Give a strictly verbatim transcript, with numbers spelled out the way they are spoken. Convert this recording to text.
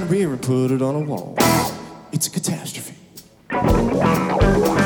inside a beer and put it on a wall. It's a catastrophe.